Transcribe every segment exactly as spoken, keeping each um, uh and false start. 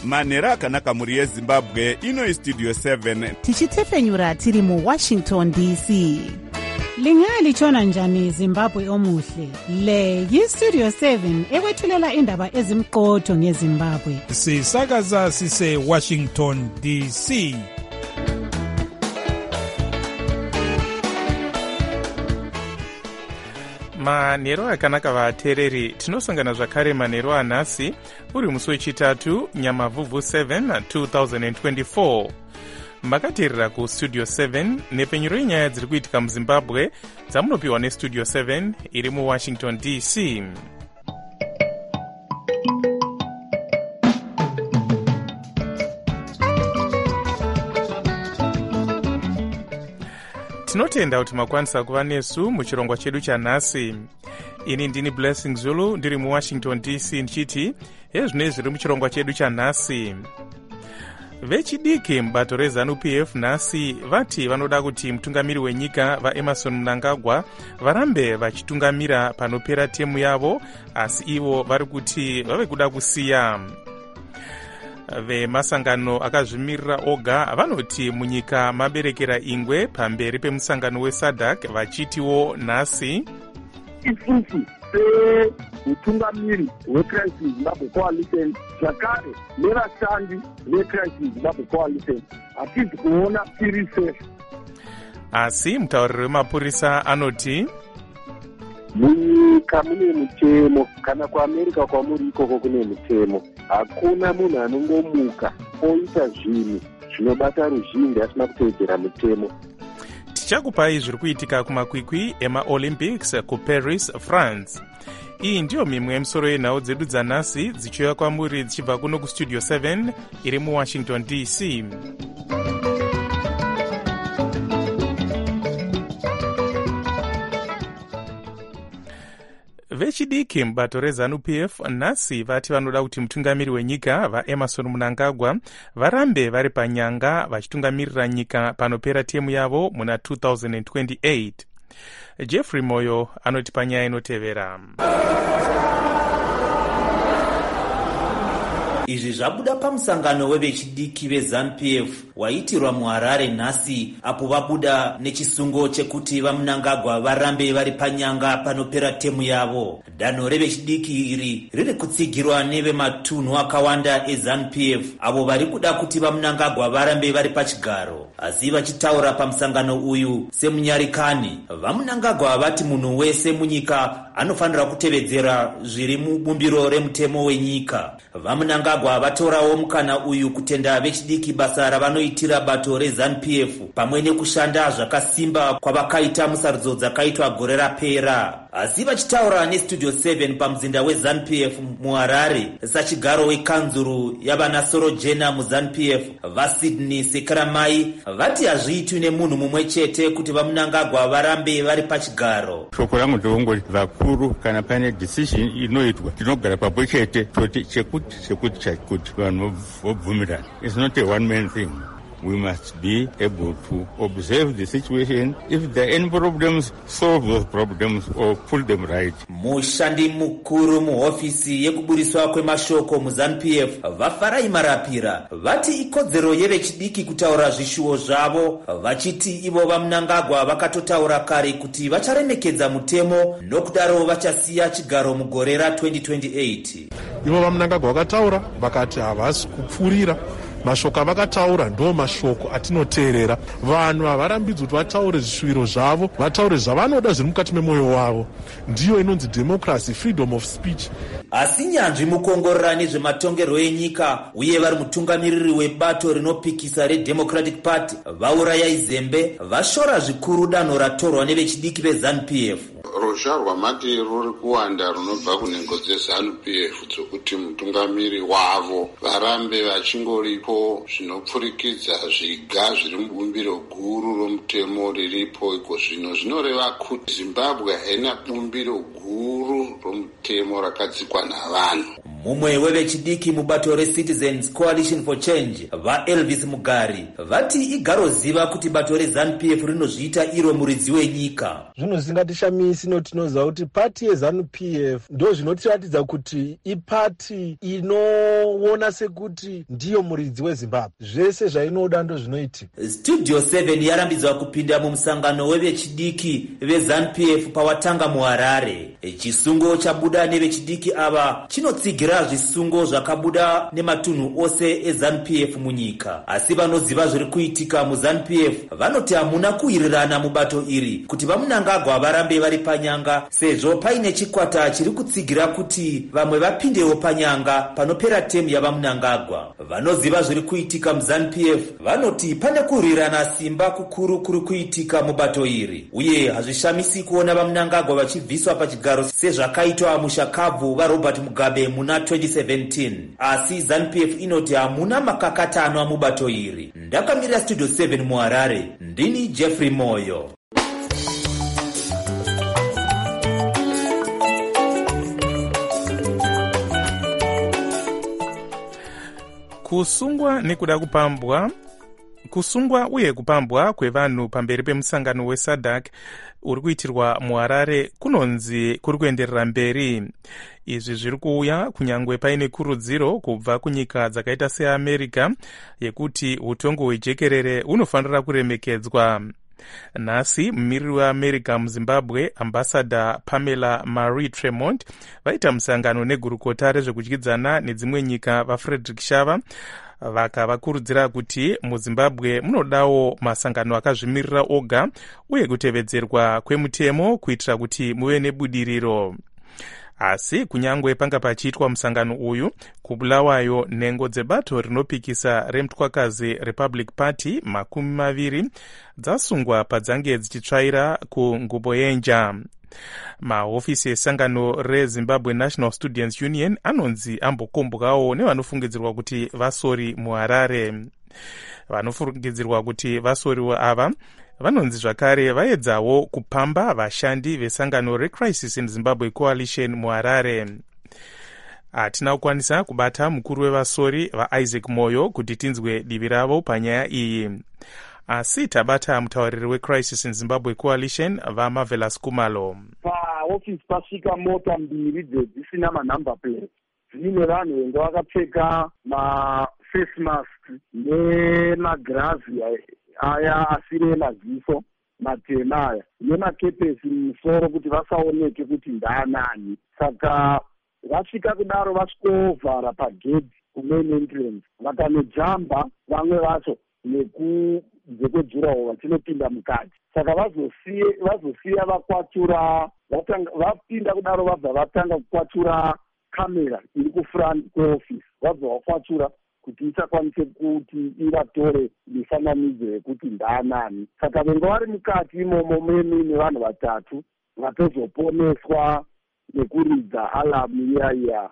manhero akanaka mhuri yezimbabwe. Ino istudio seven tichitefenyura tiri muwashington D C. Lingalitshona njani Zimbabwe omuhle? Le yistudio seven ekwethulela indaba ezimqotho ngeZimbabwe. Sisakaza sise Washington D C. Manhero akanaka vateereri, tinosangana zvakare manhero anhasi uri musi wechitatu Nyamavhuvhu seven two thousand twenty-four. Makateerera kustudio seven nepfenyuro yenyaya dziri kuitika muZimbabwe dzamunopiwa nestudio seven iri muWashington D C. Tinotenda kuti makwanisa kuva nesu muchirongwa chedu chanhasi. Ini ndini Blessing Zulu ndiri muWashington D C ndichiti hezvinei zviri muchirongwa chedu chanhasi. Vechidiki mubato reZANU P F nhasi vati vanoda kuti mutungamiri wenyika vaEmmerson Mnangagwa varambe vachitungamira panopera temu yavo, asi ivo vari kuti vave kuda kusiya. Vemasangano akazvimirira oga vanoti munyika maberekera ingwe pamberi pemusangano weSADC vachitiwo nhasi isusu semutungamiri weChrist Zimbabwe Coalition zvakare nevashandi veChrist Zimbabwe Coalition hatizi kuona tiri safe. Asi mutauriri wemapurisa anoti munyika mune mutemo, kana kuAmerica kwamuri ikoko kune mutemo. Hakuna munhu anongomuka oita zvinhu zvinobata ruzhinji asina kuteedzera mutemo. Tichakupai zviri kuitika kumakwikwi emaOlympics kuParis, France. Iyi ndiyo mimwe yemisoro yenhau dzedu dzanhasi dzichiuya kwamuri dzichibva kuno kustudio seven iri muWashington D C. Vechidiki mubato reZANU P F nhasi vati vanoda kuti mutungamiri wenyika vaEmmerson Mnangagwa varambe vari panyanga vachitungamirira nyika panopera temu yavo muna two thousand twenty-eight. Jeffrey Moyo anoti panyaya inotevera. Izvi zvabuda pamusangano wevechidiki veZANU P F waitirwa muHarare nhasi, apo vabuda nechisungo chekuti vaMnangagwa varambe vari panyanga panopera temu yavo. Danho revechidiki iri riri kutsigirwa nevematunhu akawanda eZANU P F avo vari kuda kuti vaMnangagwa varambe vari pachigaro. Asi vachitaura pamusangano uyu semunyarikani, vaMnangagwa vati munhu wese munyika anofanira kutevedzera zviri mubumbiro remutemo wenyika. VaMnangagwa vatorawo mukana uyu kutenda vechidiki basa ravanoitira bato reZANU P F pamwe nekushanda zvakasimba kwavakaita musarudzo dzakaitwa gore rapera. Asi vachitaura nestudio seven pamuzinda weZANU P F muHarare sachigaro wekanzuru yavanasoro jena muZANU P F vaSydney Sekaramai vati hazviitwi nemunhu mumwe chete kuti vaMnangagwa varambe vari pachigaro. Shoko rangu ndongoti vakuru kana pane decision inoitwa tinogara papo chete toti chekuti chekuti chekuti vanhu vobvumirana. It's not a one man thing. We must be able to observe the situation. If there are any problems, solve those problems or pull them right. Mushandi mukuru muhofisi yekuburiswa kwemashoko muZANU P F vaFarai Marapira vati ikodzero yevechidiki kutaura zvishuwo zvavo, vachiti ivo vaMnangagwa vakatotaura kare kuti vacharemekedza mutemo nokudaro vachasiya chigaro mugore ra twenty twenty-eight. Ivo vaMnangagwa vakataura vakati havasi kupfurira. Mashoko avakataura ndo mashoko atinoteerera. Vanhu havarambidzwi kuti vataure zvishuwiro zvavo, vataure zvavanoda zviri mukati memwoyo wavo. Ndiyo inonzi democracy, freedom of speech. Asi nyanzvi mukongorora nezvematongerwo enyika uye vari mutungamiriri webato rinopikisa reDemocratic Party vaurayai Zembe vashora zvikuru danho ratorwa nevechidiki veZANU P F. Ruzha rwamati ruri kuwanda runobva kunhengo dzeZANU P F dzokuti mutungamiri wavo varambe vachingoripo zvinopfurikidza zviga zviri mubumbiro guru romutemo riripo iko zvino zvinoreva kuti Zimbabwe haina bumbiro guru romutemo rakadzikwa navanhu. mumwe wevechidiki mubato reCitizens Coalition for Change vaElvis Mugari vati igaroziva kuti bato reZANU P F rinozviita iro muridzi wenyika. Zvinhu zvingatishamisi notinoziva kuti pati yeZANU P F ndo zvinotiratidza kuti ipati inoona sekuti ndiyo muridzi weZimbabwe. Zvese zvainoda ndo zvinoitika. Studio seven yarambidzwa kupinda mumusangano wevechidiki veZANU P F pawatanga muHarare. Chisungo chabuda nevechidiki ava chinotsigira zvisungo zvakabuda nematunhu ose eZANU P F munyika. Asi vanoziva zviri kuitika muZANU P F vanoti hamuna kuwirirana mubato iri kuti vamunangagwa varambe vari panyanga, sezvo paine chikwata chiri kutsigira kuti vamwe vapindewo panyanga panopera temu yavamunangagwa. Vanoziva zviri kuitika muZANU P F vanoti pane kuwirirana simba kukuru kuri kuitika mubato iri, uye hazvishamisi kuona vamunangagwa vachibviswa pachigaro sezvakaitwa mushakabvu vaRobert Mugabe muna twenty seventeen. Asi ZANU P F inoti hamuna makakatanwa mubato iri. Ndakamirira Studio seven muHarare, ndini Jeffrey Moyo. Kusungwa nekuda kupambwa kusungwa uye kupambwa kwevanhu pamberi pemusangano weSADC uri kuitirwa muHarare kunonzi kuri kuenderera mberi. Izvi zviri kuuya kunyangwe paine kurudziro kubva kunyika dzakaita seAmerica yekuti utongo hwejekerere hunofanira kuremekedzwa. Nhasi mumiriri weAmerica muZimbabwe ambassador Pamela Marie Tremont vaita musangano negurukota rezvekudyidzana nedzimwe nyika vaFrederick Shava vakavakurudzira kuti muZimbabwe munodawo masangano akazvimirira oga uye kutevedzerwa kwemutemo kuitira kuti muve nebudiriro. Asi kunyangwe panga pachiitwa musangano uyu, kubulawayo nhengo dzebato rinopikisa remutwakazi Republic Party makumi maviri dzasungwa padzange dzichitsvaira kungubo yenja. Mahofisi esangano reZimbabwe National Students Union anonzi ambokombwawo nevanofungidzirwa kuti vasori muHarare. Vanofungidzirwa kuti vasori ava vanonzi zvakare vaedzawo kupamba vashandi vesangano reCrisis in Zimbabwe Coalition muHarare. Hatina kukwanisa kubata mukuru wevasori vaIsaac Moyo kuti tinzwe divi ravo panyaya iyi. Asi tabata mutauriri weCrisis in Zimbabwe Coalition vaMarvelous Kumalo. Paofisi pasvika mota mbiri dzisina manumber plate, dzine vanhu venga vakapfeka maface mask nemagirazi aya asire maziso matema aya nemakepesi mumusoro kuti vasaoneke kuti ndaanani. Saka vasvika kudaro vasvikovhara pagedhi kumain entrance vakanojamba vamwe vacho nekunze kwejuraho vachinopinda mukati. Saka vazosiye vazosiya vakwatura vapinda kudaro vabva vatanga kukwatura kamera iri kufront kweofisi, vabva vakwatura kuti isakwanise kuti ivatore mifananidzo yekuti ndaanani. Saka venga vari mukati imomo muine vanhu vatatu vatozoponeswa nekuridza alamu iya iya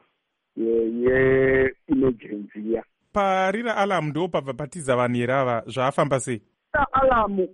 ye-emergency ya. Parira alamu ndo pabva patiza vanhu irava zvaafamba sei? Alamu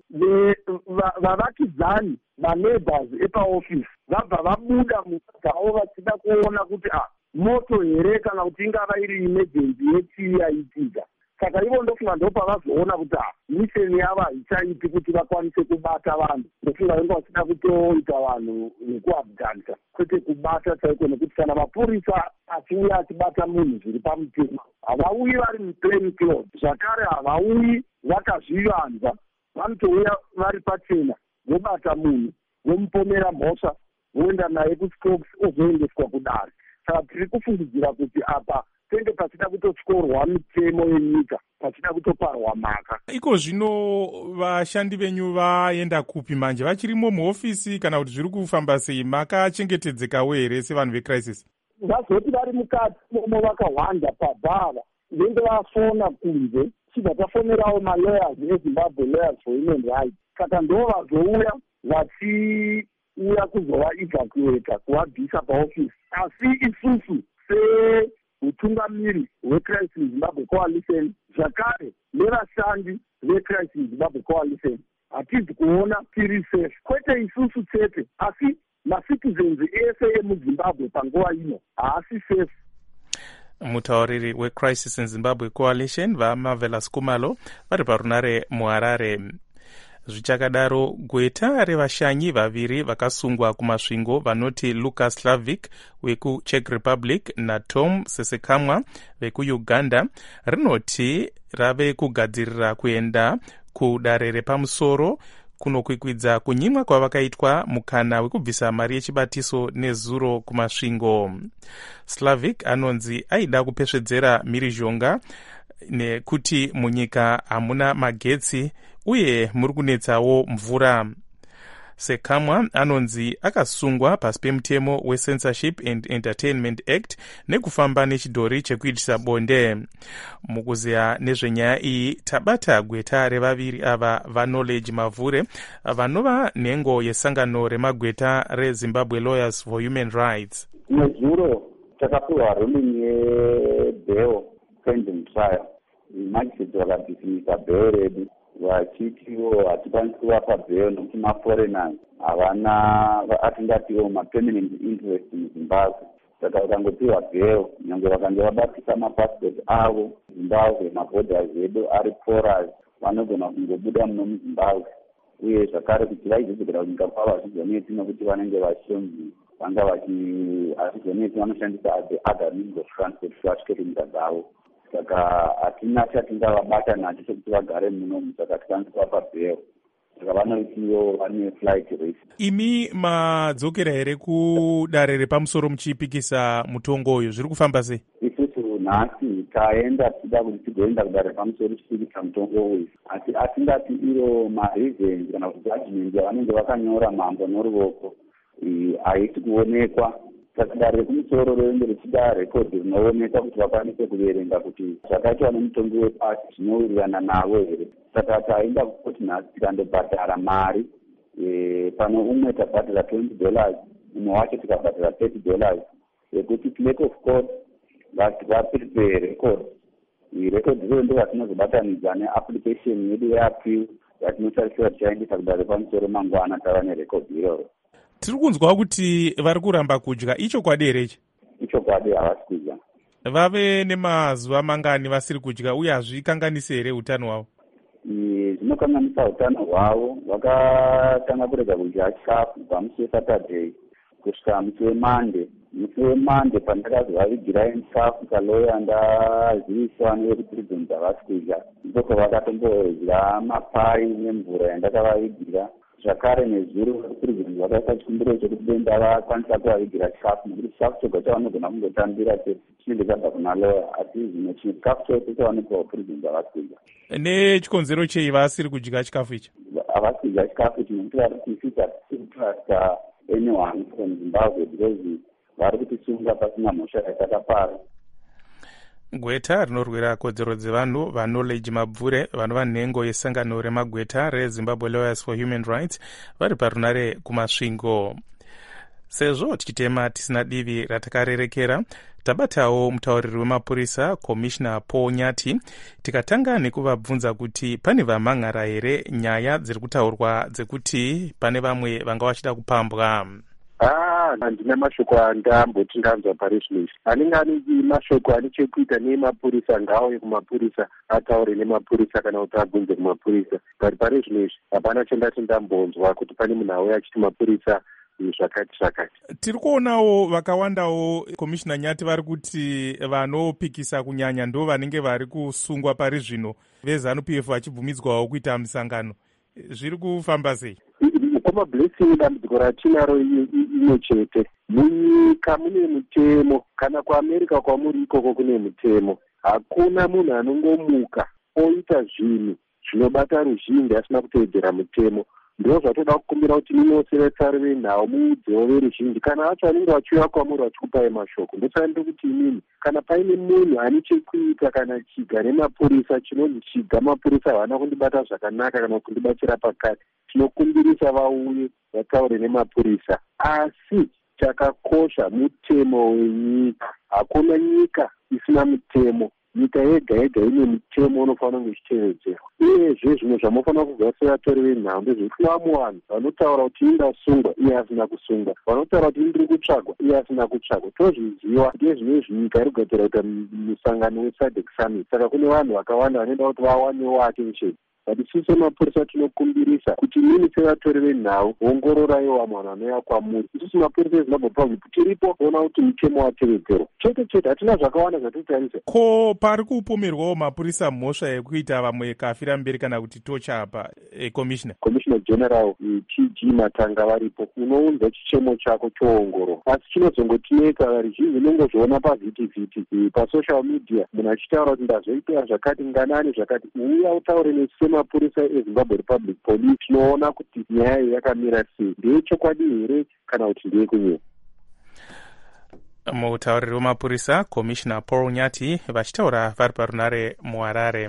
vavakidzani vaneighbors epaofisi vabva vabuda mugao vachida kuona kuti ah moto here kana kuti ingava iri emergency yechii yaitika. Saka ivo ndofunga ndo pavazoona kuti ah misheni yavo haichaiti kuti vakwanise kubata vanhu. Ndofunga venga vachida kutoita vanhu nekuabdanta kwete kubata chaiko, nekuti kana mapurisa achiuya achibata munhu zviri pamutemo havauyi vari muplain clothes, zvakare havauyi vakazvivanza, vanotouya vari pachena vobata munhu vomupomera mhosva voenda naye kuScopes ozoendeswa kudare. Saka tiri kufungidzira kuti apa tenge pachida kutotyorwa mitemo yenyika, pachida kutoparwa mhaka. Iko zvino vashandi venyu vaenda kupi manje? Vachirimo muhofisi kana kuti zviri kufamba sei? Makachengetedzekawo here sevanhu veCrisis? Vazoti vari mukati momo vakawanda pabhara venge vafona kunze chibva tafonerawo malawyers eZimbabwe Lawyers for Human Rights. Saka ndo vazouya vachiuya kuzovaevacuata kuvabvisa paofisi. Asi isusu seutungamiri hweCrisis in Zimbabwe Coalition zvakare nevashandi veCrisis in Zimbabwe Coalition hatizi kuona tiri safe, kwete isusu chete asi macitizens ese emuZimbabwe panguva ino haasi safe. mutauriri wecrisis in zimbabwe coalition vamarvelous kumalo vari parunare muharare. Zvichakadaro, gweta revashanyi vaviri vakasungwa kumasvingo vanoti Lucas Slavic wekuCzech Republic naTom Sesekamwa vekuUganda rinoti rave kugadzirira kuenda kudare repamusoro kunokwikwidza kunyimwa kwavakaitwa mukana wekubvisa mari yechibatiso nezuro kumasvingo. Slavic anonzi aida kupesvedzera mhirizhonga nekuti munyika hamuna magetsi uye muri kunetsawo mvura. Sekamwa anonzi akasungwa pasi pemutemo weCensorship and Entertainment Act nekufamba nechidhori chekuitisa bonde. Mukuziya nezvenyaya iyi tabata gweta revaviri ava vaKnowledge Mavhure vanova nhengo yesangano remagweta reZimbabwe Lawyers for Human Rights. Nezuro takapiwa ruling yebail pending trial. Magistrate vakadhisimisa bail redu vachitiwo hatikwanisi kuvapa bail nokuti maforeigners havana atingatiwo mapermanent interest muZimbabwe. Saka vakangopiwa bail nyange vakange vabatisa mapassport avo Zimbabwe, maborders edu ari porous, vanogona kungobuda muno muZimbabwe. Uye zvakare kuti vaizodzokera kunyika kwavo hazvizonetsi nokuti vanenge vashonzi vanga hazvizonetsi vanoshandisa other means of transport kuti vasvike kunyika dzavo. Saka hatina chatingavabata nacho chekuti vagare muno, saka tikwanisa kuvapa bail. Saka vanoitiwo vane flight race. Imi madzokera here kudare repamusoro muchipikisa mutongo uyu, zviri kufamba sei? Isusu nhasi taenda tichida kuti tigoenda kudare repamusoro tichipikisa mutongo uyu, asi atingati iro mareasons kana kuti judgment yavanenge vakanyora mambo noruoko haisi kuonekwa. Saka dare rekumusoro rinenge richida rekodhi rinooneka kuti vakwanise kuverenga kuti zvakaitwa nemutongi wepasi zvinowirirana navo here. Saka taenda kukoti nhasi tikandobhadhara mari pano umwe tabhadhara twenty dollars, umwe wacho tikabhadhara thirty dollars yekuti clerk of court vaprepare record. Record iroyo ndo vatinozobatanidza neapplication yedu yeappeal yatinotarisira tichaendesa kudare repamusoro mangwana tava nerecord iroro. Tiri kunzwa kuti vari kuramba kudya, ichokwadi here ichi? Ichokwadi, havasi kudya. Vave nemazuva mangani vasiri kudya uye hazvikanganisi here utano hwavo? Zvinokanganisa utano hwavo. Vakatanga kurega kudya chikafu kubva musi weSaturday kusvika musi weMonday. Musi weMonday pandakazovavigirai chikafu kaloya ndaziviswa nevekuprison havasi kudya, ndoko vakatombodya mapai nemvura yandakavavigira. Zvakare nezuro prison vakaisa chikumbiro chekuti denda vakwanisa kuvavigira chikafu nokuti chikafu choga chavanogona kungotambira chinenge chabva kuna loya, asi zvino chimwe chikafu chose chavanogona prison havasi kudya. Nechikonzero chei vasiri kudya chikafu ichi? Havasi kudya chikafu ichi nokuti vari kutisisa tisiri kutrasta anyone from Zimbabwe because vari kutisunga pasina mhosva yatakapara. Gweta rinorwira kodzero dzevanhu vaKnowledge Mavhure vanova nhengo yesangano remagweta reZimbabwe Lawyers for Human Rights vari parunare kumasvingo. Sezvo tichitema tisina divi ratakarerekera, tabatawo mutauriri wemapurisa Commissioner Paul Nyati tikatanga nekuvabvunza kuti pane vamhan'ara here nyaya dziri kutaurwa dzekuti pane vamwe vanga vachida kupambwa. Ah, handina mashoko andamboti ndanzwa parizvinezvi. Anenge ane mashoko ane chekuita nemapurisa ngaauye kumapurisa ataure nemapurisa kana kuti abvunze kumapurisa. But parizvinezvi hapana chandati ndambonzwa kuti pane munhu auya achiti mapurisa zvakati zvakati. Tiri kuonawo vakawandawo Commissioner Nyati vari kuti vanopikisa kunyanya ndo vanenge vari kusungwa parizvino veZANU-P F vachibvumidzwawo kuita misangano. Zviri kufamba sei? Kwamablessing dambudziko ratinaro imwe chete. Munyika mune mutemo, kana kuAmerika kwamuri ikoko kune mutemo. Hakuna munhu anongomuka oita zvinhu zvinobata ruzhinji asina kuteedzera mutemo. Ndo zvatoda kukumbira kuti munosere venhau muudzewo veruzhinji kana vacho vanenge vachiuya kwamuri vachikupai mashoko. Ndotsanda kuti inini kana paine munhu ane chekuita kana chiga nemapurisa chinonzi chiga mapurisa havana kundibata zvakanaka kana kundibatsira pakati, tinokumbirisa vauye vataure nemapurisa. Asi chakakosha mutemo wenyika. Hakuna nyika isina mutemo. nyika yega yega ine mitemo unofanira kunge ichitevedzerwa. Uyezve zvimwe zvamunofanira kugara sevatori venhamba zvekuti vamuvanhu vanotaura kuti indasungwa iye asina kusungwa, vanotaura kuti indiri kutsvagwa iye asina kutsvagwa. Tozviziva ndezvinezvi nyika iri kugatira kuita musangano wesadec summit. Saka kune vanhu vakawanda vanoenda kuti vawanewo attention. But isusu semapurisa tinokumbirisa kuti mini sevatori venhau ongororaiwo vamwe vanhu vanouya kwamuri. Isusu mapurisa eZimbabwe Public tiripo kuona kuti mitemo watevedzerwa. Chete chete hatina zvakawanda zvatotarisa. Ko pari kupomerwawo mapurisa mhosva yekuita vamwe kafira mberi kana kuti tocha apa ekomishina Commissioner General T G Matanga varipo. Unounza chichemo chako choongoro, asi chinozongotineka varizhinji unongozviona pavhitivhiti pasocial media munhu achitaura kuti ndazoita zvakati nganani zvakati. Uya utaure nesu mapurisa eZimbabwe Republic Police tinoona kuti nyaya iyi yakamira sei, ndeyechokwadi here kana kuti ndeyekunyepa. Mutauriri wemapurisa Commissioner Paul Nyati vachitaura vari parunare muHarare.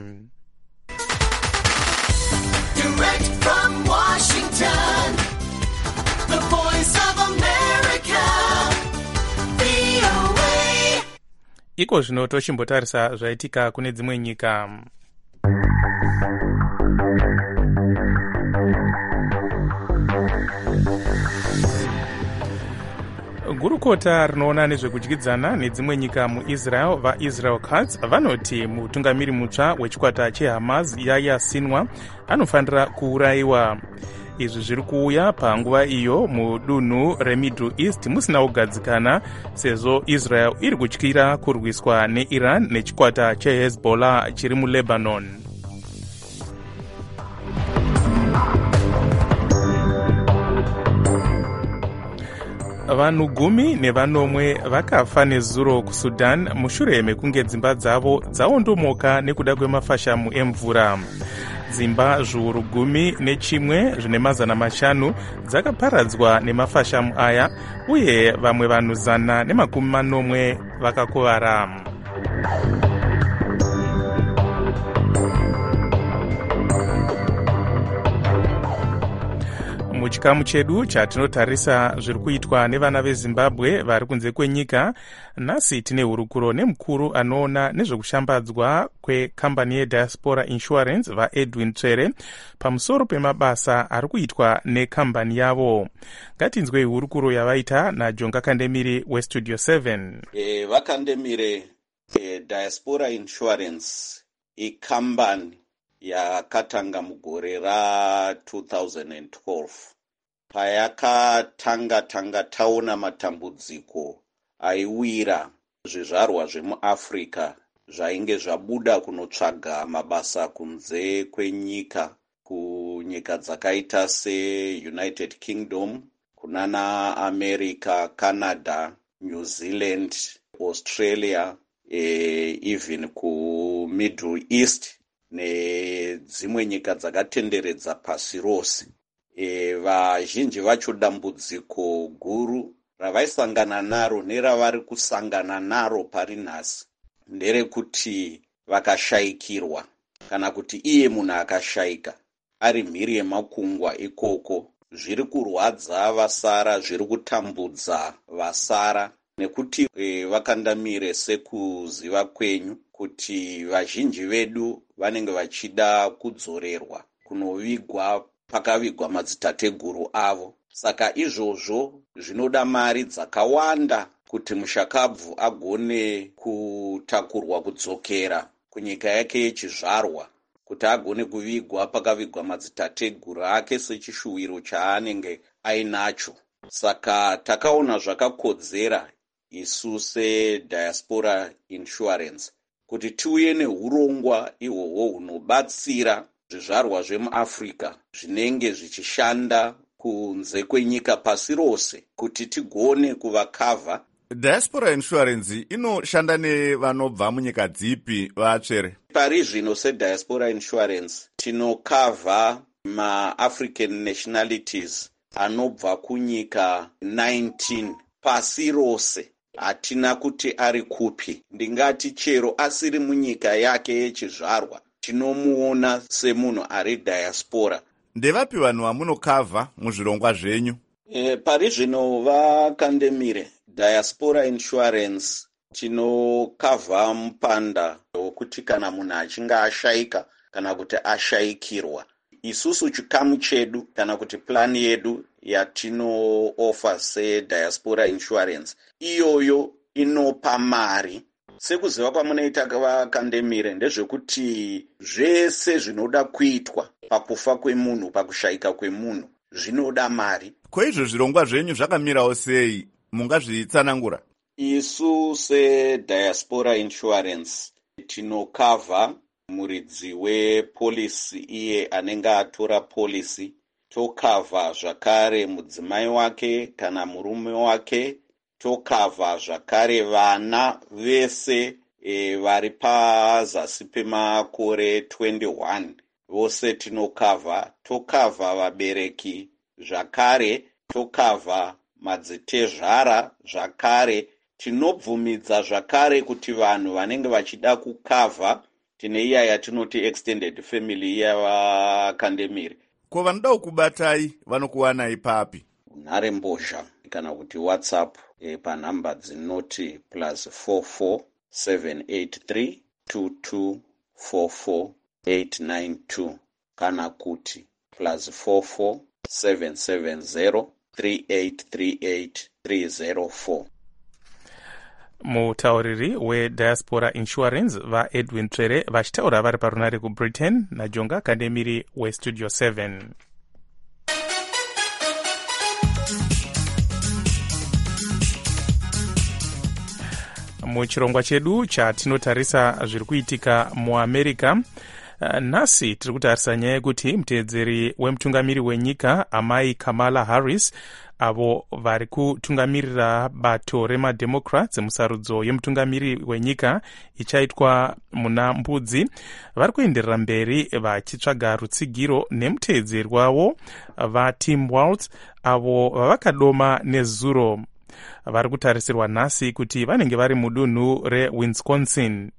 Direct from Washington, the voice of America, V O A. Iko zvino tochimbotarisa zvaitika kune dzimwe nyika. Gurukota rinoona nezvekudyidzana nedzimwe nyika muIsrael vaIsrael Katz vanoti mutungamiri mutsva wechikwata cheHamas Yahya Sinwar anofanira kuurayiwa. Izvi zviri kuuya panguva iyo mudunhu reMiddle East musina kugadzikana sezvo Israel iri kutyira kurwiswa neIran nechikwata cheHezbollah chiri muLebanon. Vanhu gumi nevanomwe vakafa nezuro kuSudan mushure mekunge dzimba dzavo dzaondomoka nekuda kwemafashamu emvura. Dzimba zviuru gumi nechimwe zvine mazana mashanu dzakaparadzwa nemafashamu aya uye vamwe vanhu zana nemakumi manomwe vakakuvara. Muchikamu chedu chatinotarisa zviri kuitwa nevana veZimbabwe vari kunze kwenyika, nhasi tine hurukuro nemukuru anoona nezvekushambadzwa kwekambani yeDiaspora Insurance vaEdwin Tsvere pamusoro pemabasa ari kuitwa nekambani yavo. Ngatinzwei hurukuro yavaita naJonga Kandemiri weStudio seven. E, vakandemire e, Diaspora Insurance ikambani yakatanga mugore ra two thousand twelve payakatanga tanga taona matambudziko aiwira zvizvarwa zvemuAfrica zvainge zvabuda kunotsvaga mabasa kunze kwenyika, kunyika dzakaita seUnited Kingdom, kunana America, Canada, New Zealand, Australia, e, even ku Middle East nedzimwe nyika dzakatenderedza pasi rose. E, vazhinji vacho dambudziko guru ravaisangana naro neravari kusangana naro pari nhasi nderekuti vakashayikirwa, kana kuti iye munhu akashayika ari mhiri yemakungwa ikoko. Zviri kurwadza vasara, zviri kutambudza vasara, nekuti e, vakandamire sekuziva kwenyu kuti vazhinji vedu vanenge vachida kudzorerwa kunovigwa pakavigwa madzitateguru avo. Saka izvozvo zvinoda mari dzakawanda kuti mushakabvu agone kutakurwa kudzokera kunyika yake yechizvarwa, kuti agone kuvigwa pakavigwa madzitateguru ake sechishuwiro chaanenge ainacho. Saka takaona zvakakodzera isu seDiaspora Insurance kuti tiuye neurongwa ihwohwo hunobatsira zvizvarwa zvemuAfrica zvinenge zvichishanda kunze kwenyika pasi rose kuti tigone kuvakavha. Diaspora Insurance inoshanda nevanobva munyika dzipi vatsvere? Pari zvino seDiaspora Insurance tinokavha ma-African nationalities anobva kunyika nineteen pasi rose. Hatina kuti ari kupi, ndingati chero asiri munyika yake yechizvarwa tinomuona semunhu ari diaspora. Ndevapi vanhu vamunokavha muzvirongwa zvenyu? E, pari zvino vakandemire Diaspora Insurance tinokavha mupanda wokuti kana munhu achinge ashayika kana kuti ashayikirwa, isusu chikamu chedu kana kuti plani yedu yatinooffer sediaspora insurance, iyoyo inopa mari. Sekuziva kwamunoita vakandemire ndezvekuti zvese zvinoda kuitwa pakufa kwemunhu, pakushayika kwemunhu, zvinoda mari. Ko izvo zvirongwa zvenyu zvakamirawo sei? Mungazvitsanangura? Isu sediaspora insurance tinokavha muridzi wepolisi iye anenge atora polisi, tokavha zvakare mudzimai wake kana murume wake, tokavha zvakare vana vese e, vari pazasi pemakore twenty-one vose tinokavha. Tokavha vabereki zvakare, tokavha madzitezvara zvakare. Tinobvumidza zvakare kuti vanhu vanenge vachida kukavha, tine iya yatinoti extended family iya vakandemire. Ko vanoda kubatai vanokuwanai papi? Nhare mbozha kana kuti WhatsApp e, panhamba dzinoti plus four four seven eight three two two four four eight nine two kana kuti plus four four seven seven zero three eight three eight three zero four. Mutauriri wediaspora insurance vaEdwin Tsvere vachitaura vari parunare kuBritain naJonga Kandemiri westudio seven. Muchirongwa chedu chatinotarisa zviri kuitika muAmerica, nhasi tiri kutarisa nyaya yekuti muteedzeri wemutungamiri wenyika amai Kamala Harris avo vari kutungamirira bato remademocrats musarudzo yemutungamiri wenyika ichaitwa muna mbudzi, vari kuenderera mberi vachitsvaga rutsigiro nemuteedzeri wavo vaTim Walz avo vavakadoma nezuro. Vari kutarisirwa nhasi kuti vanenge vari mudunhu reWisconsin.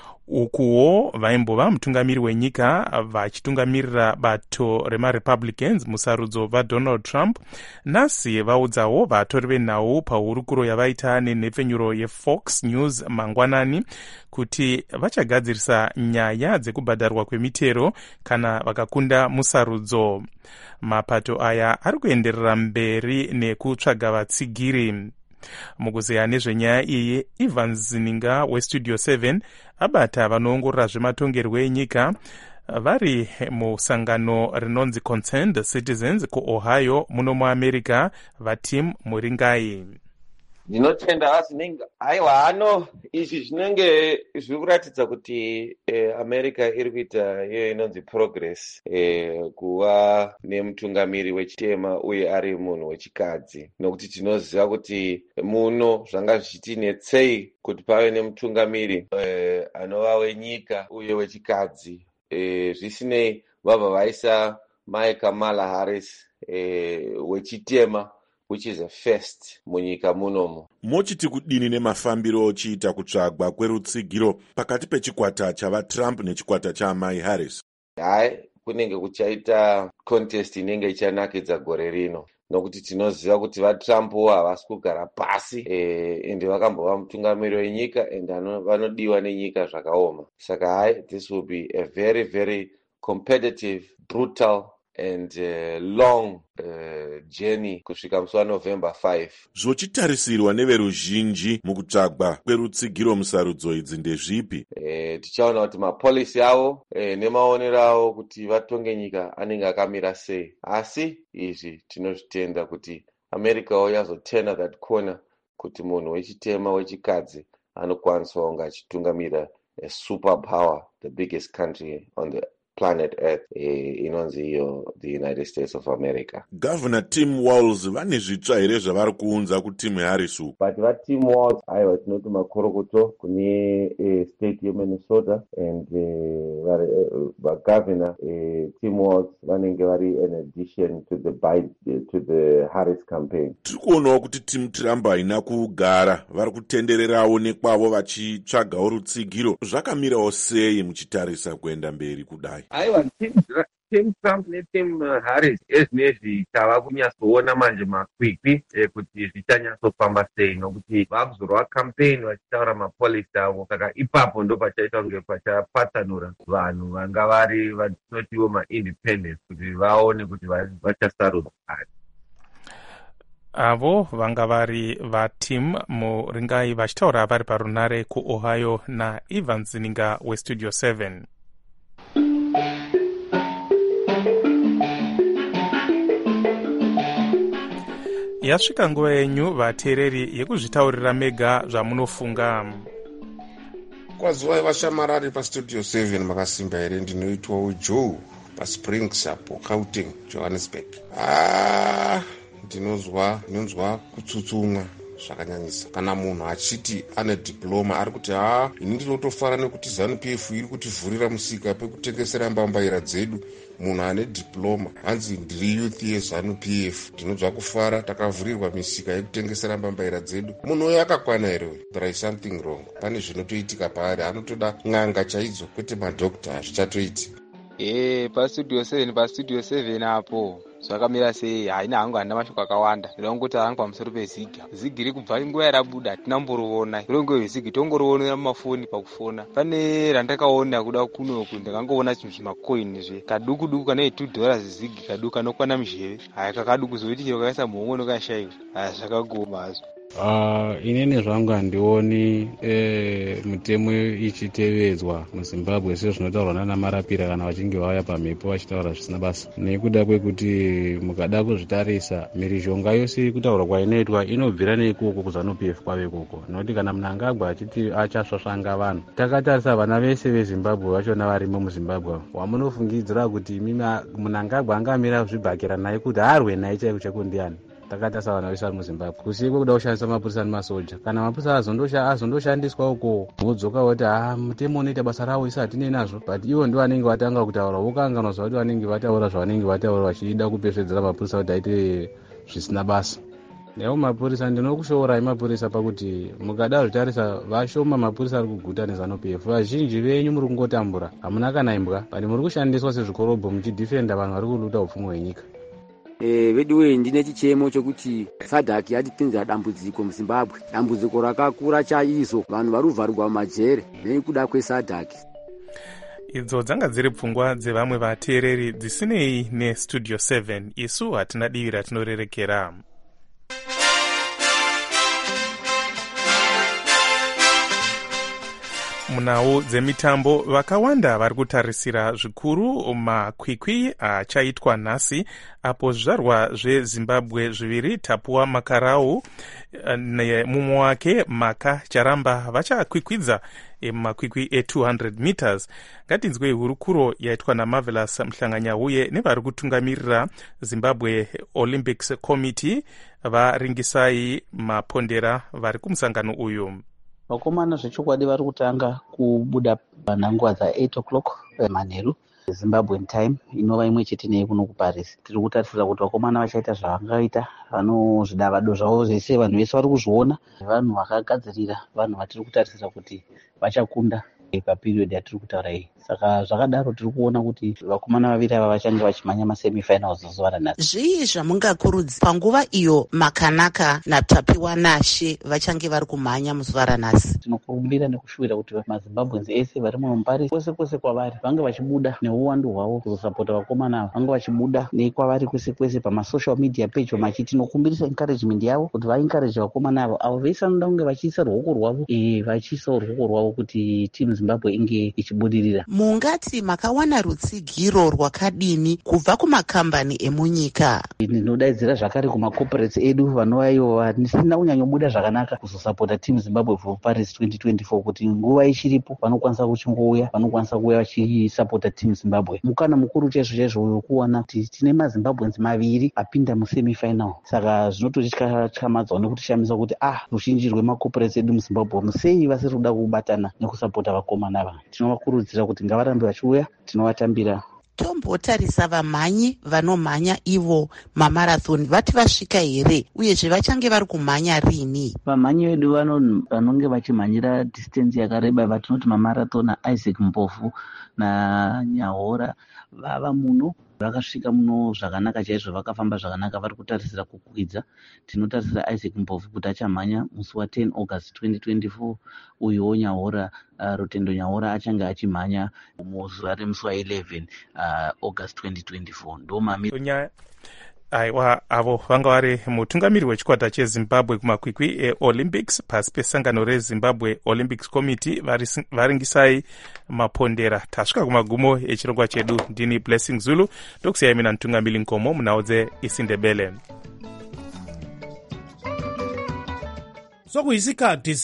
Ukuwo vaimbova mutungamiri wenyika vachitungamirira bato remaRepublicans musarudzo vaDonald Trump. Nhasi vaudzawo vatori venhau pahurukuro yavaita nenhepfenyuro yeFox News mangwanani kuti vachagadzirisa nyaya dzekubhadharwa kwemitero kana vakakunda musarudzo. Mapato aya ari kuenderera mberi nekutsvaga vatsigiri. Mukuzeya nezvenyaya iyi, Ivan Zininga westudio seven abata vanoongorora zvematongerwo enyika vari musangano rinonzi Concerned Citizens kuOhio muno muAmerica. vaTim Muringai: ndinotenda Azininga. Aiwa, hano izvi zvinenge zviri kuratidza kuti eh, America iri kuita iyo inonzi progress eh, kuva nemutungamiri wechitema uye ari munhu wechikadzi, nokuti tinoziva kuti muno zvanga zvichitinetsei kuti pave nemutungamiri eh, anova wenyika uye wechikadzi. Eh, zvisinei vabva vaisa mai Kamala Harris eh, wechitema, which is a first munyika munomu. Mochiti kudini nemafambiro ochiita kutsvagwa kwerutsigiro pakati pechikwata chavaTrump nechikwata chaamai Harris? Hai, kunenge kuchaita contest inenge ichanakidza gore rino, nokuti tinoziva kuti vaTrump havasi kugara pasi ende vakambova mutungamiri wenyika ende vanodiwa nenyika zvakaoma. Saka hai, this will be a very very competitive, brutal and uh, long uh, journey kusvika musi waNovember five. Zvochitarisirwa neveruzhinji mukutsvagwa kwerutsigiro musarudzo idzi ndezvipi? E, tichaona kuti mapolisi avo e, nemaonero avo kuti vatonge nyika anenge akamira sei. Asi izvi tinozvitenda kuti America yazotena that corner kuti munhu wechitema wechikadzi anokwanisa kunge achitungamira a superpower, the biggest country on the planet Earth, eh, inonzi iyo the United States of America. Governor Tim Walz vane zvitsva here zvavari kuunza kuTim Harris uku? But vaTim Walz aiwa tinoti makorokoto kune eh, state yeMinnesota and vagovernor eh, eh, Tim Walz vanenge vari in addition to the Biden, to the Harris campaign. Tiri kuonawo kuti Tim Trump haina kugara, vari kutendererawo nekwavo vachitsvagawo rutsigiro. Zvakamirawo sei muchitarisa kuenda mberi kudai? Aiwa, team Trump neteam uh, Harris ezvinezvi tava kunyatsoona manje makwikwi ekuti zvichanyatofamba sei, nokuti vakuzorwa campaign vachitaura mapolisi avo, saka ipapo ndo pachaita kunge pachapatsanura vanhu vanga vari vatinotiwo maindependence kuti vaone kuti vachasarudza ari. avo vanga vari vatim muringai vachitaura vari parunare kuohio naEvans Zininga westudio seven. Yasvika nguva yenyu vateereri yekuzvitaurira mega zvamunofunga. Kwaziwai vashamarari pastudio seven makasimba here, ndinoitwawo Joe paSprings apo Gauteng, Johannesburg. Ah, ndinozwa ndinonzwa kutsutsumwa zvakanyanyisa kana munhu achiti ane diploma ari kuti ha ini ndinotofara nekuti ZANU-P F iri kutivhurira musika pekutengesera mbambaira dzedu. Munhu ane diploma hanzi ndiri youth yeZANU-P F, ndinonzwa kufara, takavhurirwa misika yekutengesera mbambaira dzedu. Munhu uyo akakwana here? There is something wrong. Pane zvinotoitika paari, anotoda n'anga chaidzo kwete madhokta, hazvichatoiti. Eh, pastudio seven pastudio seven apo zvakamira sei? Haina hangu handina mashoko akawanda, ndinongoti hangu pamusoro peziga. Ziga iri kubva nguva yarabuda tinamboriona, rongo zviziga tongoriona mumafoni pakufona. Pane randakaona kuda kunoku ndakangoona chinhu zvimakoini zve kaduku duku kana two dollars ziga kaduku kanokwana muzheve. Haya kakaduku zoiti chero kaisa muhongo nokashaiwa. Haya zvakagoma hazvo. Uh, inini zvangu handioni eh, mitemo ichitevedzwa muZimbabwe sezvinotaurwa nana Marapira kana vachinge vauya pamhepo vachitaura zvisina basa, nekuda kwekuti mukada kuzvitarisa mhirizhonga yose iri kutaurwa kwainoitwa inobvira neikoko kuZANU-P F kwave ikoko, nokuti kana Mnangagwa achiti achasvasvanga vanhu, takatarisa vana vese veZimbabwe vachona varimo muZimbabwe, wamunofungidzira kuti Mnangagwa angamira zvibhakira naye kuti arwe naye chaiko chaiko ndiani? Takatarisa vana vese vari muZimbabwe, kusiye kwekuda kushandisa mapurisa nemasoja. Kana mapurisa azondoshandiswa uko vodzoka voti ha mutemo unoita basa ravo isi hatinei nazvo, but ivo ndo vanenge vatanga kutaura, vokanganwa kuti vanenge vataura zvavanenge vataura vachida kupesvedzera mapurisa kuti aite zvisina basa. Naivo mapurisa ndinokushora mapurisa pakuti mukada zvitarisa vashoma mapurisa ari kuguta neZANU-P F. Vazhinji venyu muri kungotambura, hamuna kana imbwa, but muri kushandiswa sezvikorobho muchidhifenda vanhu vari kuluta upfumi hwenyika. Eh, vediwe ndine chichemo chokuti SADC yatipinzira dambudziko muZimbabwe, dambudziko rakakura chaizvo, vanhu vari kuvharirwa mumajere nekuda kweSADC. Idzo dzanga dziri pfungwa dzevamwe vateereri dzisinei nestudio seven. Isu hatina divi ratinorerekera. Munhau dzemitambo vakawanda vari kutarisira zvikuru makwikwi achaitwa nhasi, apo zvizvarwa zveZimbabwe zviviri Tapua Makarau nemumwe wake Maka Charamba vachakwikwidza makwikwi e-two hundred meters. Ngatinzwei hurukuro yaitwa naMarvelous Mhlanganyauye nevari kutungamirira Zimbabwe Olympics Committee varingisai mapondera vari kumusangano uyu. Vakomana zvechokwadi vari kutanga kubuda panhanguva dza-eight o'clock manheru Zimbabwean time, inova imwe chete neyi kuno kuParis. Tiri kutarisira kuti vakomana vachaita zvavangaita, vanozvidavado zvavo zvese vanhu vese vari kuzviona, vanhu vakagadzirira, vanhu vatiri kutarisira kuti vachakunda paperiod yatiri kutaura iyi. Saka zvakadaro tiri kuona kuti vakomana vaviri ava vachange vachimhanya masemifinals zuva ranhasi. Zvii zvamungakurudza panguva iyo Makanaka naTapiwa Nashe vachange vari kumhanya muzuva ranhasi? Tinokurumbira nekushuvira kuti maZimbabweans ese vari muno muParis, kwese kwese kwavari, vange vachibuda neuwandu hwavo kusapota vakomana ava, vange vachibuda nekwavari kwese kwese pamasocial media page machi tinokumbirisa encouragement yavo kuti vaencourage vakomana ava, avo vese vanoda kunge vachiisa ruoko rwavo, eh vachiisa ruoko rwavo kuti timu Zimbabwe inge ichibudirira. Mungati makawana rutsigiro rwakadini kubva kumakambani emunyika? Ndinodaidzira zvakare kumacorporates edu vanova ivo vanisina kunyanyobuda zvakanaka kuzosapota timu Zimbabwe for Paris twenty twenty-four, kuti nguva ichiripo vanokwanisa kuchingouya, vanokwanisa kuuya vachisapota timu Zimbabwe. Mukana mukuru chaizvo chaizvo uyo kuona kuti tine maZimbabweans maviri apinda musemifinal. Saka zvinototityamadza nekutishamisa kuti ah ruzhinji rwemacorporates edu muZimbabwe musei vasiri kuda kubatana nekusapota vakomana ava. Tinovakurudzira kuti ngavarambe vachiuya, tinovatambira. Tombotarisa vamhanyi vanomhanya ivo mamarathon vati vasvika here, uyezve vachange vari kumhanya rini? Vamhanyi vedu vanonge vachimhanyira distance yakareba vatinoti mamarathon, Isaac Mpofu naNyahora vava muno vakasvika muno zvakanaka chaizvo, vakafamba zvakanaka, vari kutarisira kukwidza. Tinotarisira Isaac Mbovhu kuti achamhanya musi wa10 August twenty twenty-four, uyowo Nyaora uh, Rutendo Nyaora achange achimhanya muzuva remusi wa11 uh, August twenty twenty-four. ndo mamiri aiwa avo vanga vari mutungamiri wechikwata chezimbabwe kumakwikwi eolympics pasi pesangano rezimbabwe olympics committee. varingisai mapondera. tasvika kumagumo echirongwa chedu. ndini Blessing Zulu, ndokusiyai mina mutungamiri nkomo munhau dzeIsindebele. sokuyisikhathi